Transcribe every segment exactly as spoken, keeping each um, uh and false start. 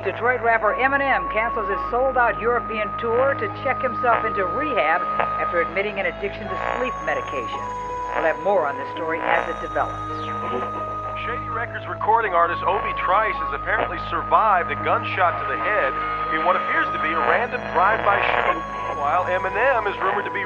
Detroit rapper Eminem cancels his sold-out European tour to check himself into rehab after admitting an addiction to sleep medication. We'll have more on this story as it develops. Shady Records recording artist Obi Trice has apparently survived a gunshot to the head in what appears to be a random drive-by shooting, while Eminem is rumored to be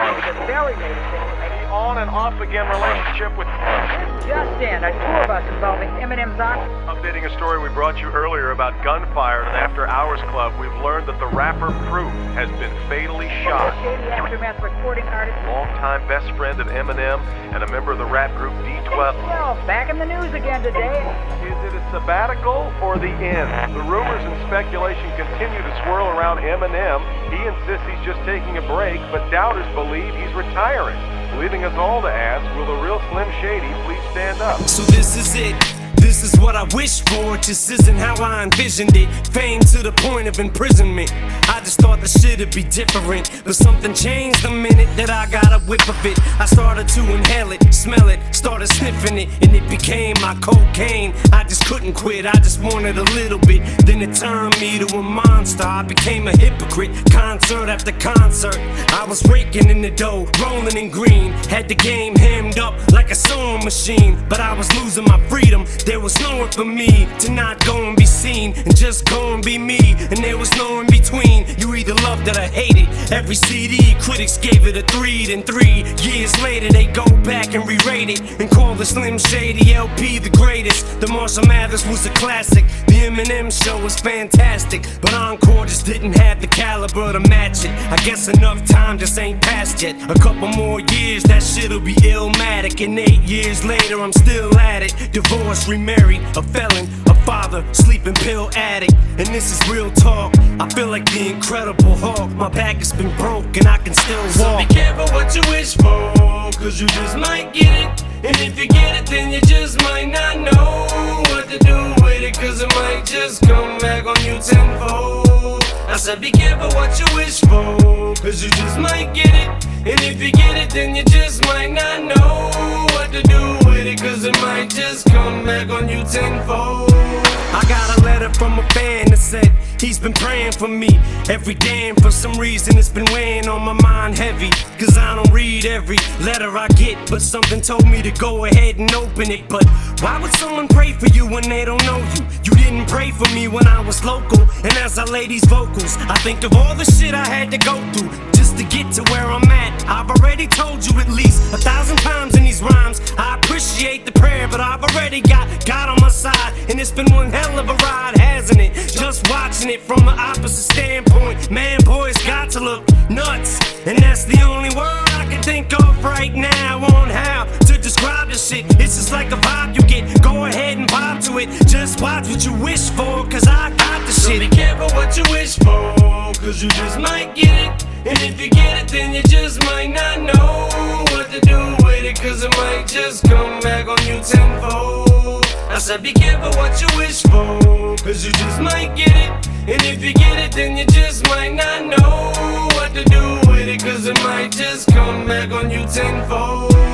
a very latest on and off again relationship with just in a tour bus involving Eminem's aunt. Updating a story we brought you earlier about gunfire at an After Hours club, we've learned that the rapper Proof has been fatally shot. Shady Aftermath recording artist, longtime best friend of Eminem and a member of the rap group D twelve. Well, back in the news again today. Is it a sabbatical or the end? The rumors and speculation continue to swirl around Eminem. He insists he's just taking a break, but doubters believe he's retiring, leaving us all to ask, will the real Slim Shady please stand up? So this is it. This is what I wish for, it just isn't how I envisioned it. Fame to the point of imprisonment. I just thought the shit'd be different, but something changed the minute that I got a whiff of it. I started to inhale it, smell it, started sniffing it, and it became my cocaine. I just couldn't quit, I just wanted a little bit. Then it turned me to a monster, I became a hypocrite. Concert after concert, I was raking in the dough, rolling in green. Had the game hemmed up like a sewing machine, but I was losing my freedom. There was nowhere for me to not go and be seen and just go and be me, and there was no in between. You either loved it or hated. Every C D, critics gave it a three. Then three years later, they go back and re-rate it and call the Slim Shady L P the greatest. The Marshall Mathers was a classic. The Eminem show was fantastic, but Encore just didn't have the caliber to match it. I guess enough time just ain't passed yet. A couple more years, that shit'll be illmatic. And eight years later, I'm still at it. Divorced, remarried, a felon, a father, sleeping pill addict. And this is real talk. I feel like the Incredible Hulk. My back has been broke and I can still walk. So be careful what you wish for, cause you just might get it. And if you get it, then you just might not know what to do with it, cause it might just come back on you tenfold. I said be careful what you wish for, cause you just might get it. And if you get it, then you just might not know what to do with it, cause it might just come back on you tenfold. I got a letter from a fan that said he's been praying for me every day, and for some reason it's been weighing on my mind heavy, cause I don't read every letter I get, but something told me to go ahead and open it. But why would someone pray for you when they don't know you? You didn't pray for me when I was local, and as I lay these vocals, I think of all the shit I had to go through just to get to where I'm at. I've already told you at least a thousand times in these rhymes, I appreciate the prayer, but I've already got God on my side, and it's been one hell of a ride, hasn't it? Just watching it from an opposite standpoint, man, boy, it's got to look nuts, and that's the only word I can think of right now on how to describe this shit. It's just like a vibe you get, go ahead and vibe to it. Just watch what you wish for, cause I got the shit. So be careful what you wish for, cause you just might get it. And if you get it, then you just might not know what to do with it, cause it might just come back on you tenfold. I said be careful what you wish for, cause you just might get it. And if you get it, then you just might not know what to do with it, cause it might just come back on you tenfold.